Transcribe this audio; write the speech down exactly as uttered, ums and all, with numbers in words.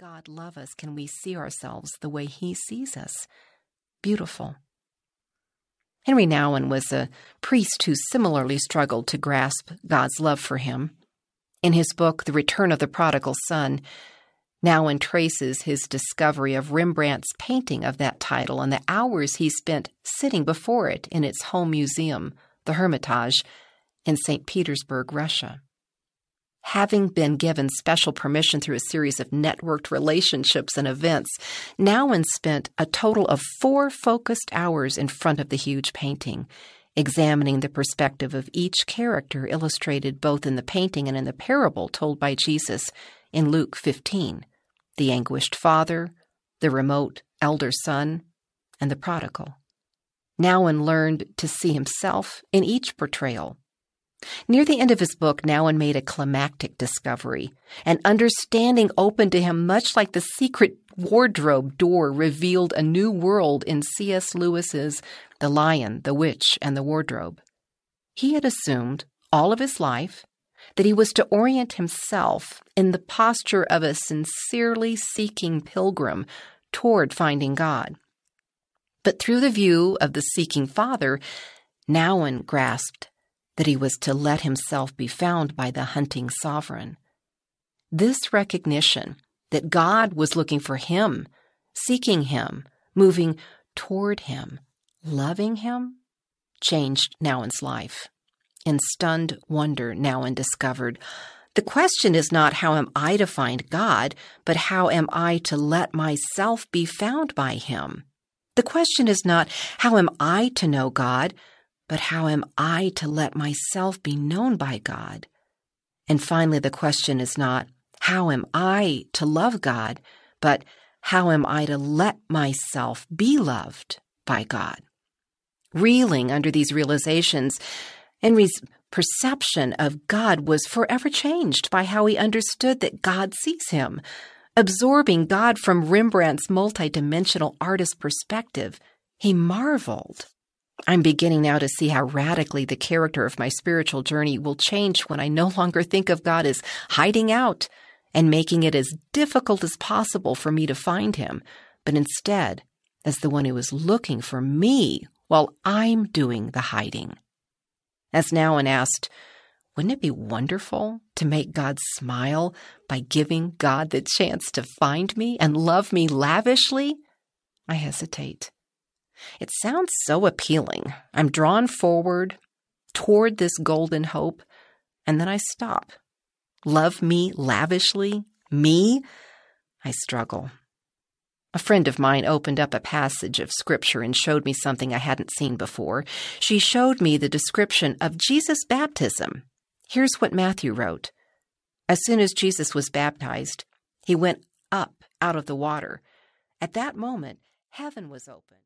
God love us can we see ourselves the way he sees us? Beautiful. Henry Nouwen was a priest who similarly struggled to grasp God's love for him. In his book, The Return of the Prodigal Son, Nouwen traces his discovery of Rembrandt's painting of that title and the hours he spent sitting before it in its home museum, the Hermitage, in Saint Petersburg, Russia. Having been given special permission through a series of networked relationships and events, Nouwen spent a total of four focused hours in front of the huge painting, examining the perspective of each character illustrated both in the painting and in the parable told by Jesus in Luke fifteen, the anguished father, the remote elder son, and the prodigal. Nouwen learned to see himself in each portrayal. Near the end of his book, Nouwen made a climactic discovery. An understanding opened to him much like the secret wardrobe door revealed a new world in C S Lewis's The Lion, the Witch, and the Wardrobe. He had assumed all of his life that he was to orient himself in the posture of a sincerely seeking pilgrim toward finding God. But through the view of the seeking father, Nouwen grasped that he was to let himself be found by the hunting sovereign. This recognition that God was looking for him, seeking him, moving toward him, loving him, changed Nouwen's life. In stunned wonder, Nouwen discovered, the question is not how am I to find God, but how am I to let myself be found by him? The question is not how am I to know God, but how am I to let myself be known by God? And finally, the question is not, how am I to love God, but how am I to let myself be loved by God? Reeling under these realizations, Henry's perception of God was forever changed by how he understood that God sees him. Absorbing God from Rembrandt's multidimensional artist perspective, he marveled. I'm beginning now to see how radically the character of my spiritual journey will change when I no longer think of God as hiding out and making it as difficult as possible for me to find him, but instead as the one who is looking for me while I'm doing the hiding. As Nouwen asked, wouldn't it be wonderful to make God smile by giving God the chance to find me and love me lavishly? I hesitate. It sounds so appealing. I'm drawn forward toward this golden hope, and then I stop. Love me lavishly? Me? I struggle. A friend of mine opened up a passage of Scripture and showed me something I hadn't seen before. She showed me the description of Jesus' baptism. Here's what Matthew wrote. As soon as Jesus was baptized, he went up out of the water. At that moment, heaven was opened.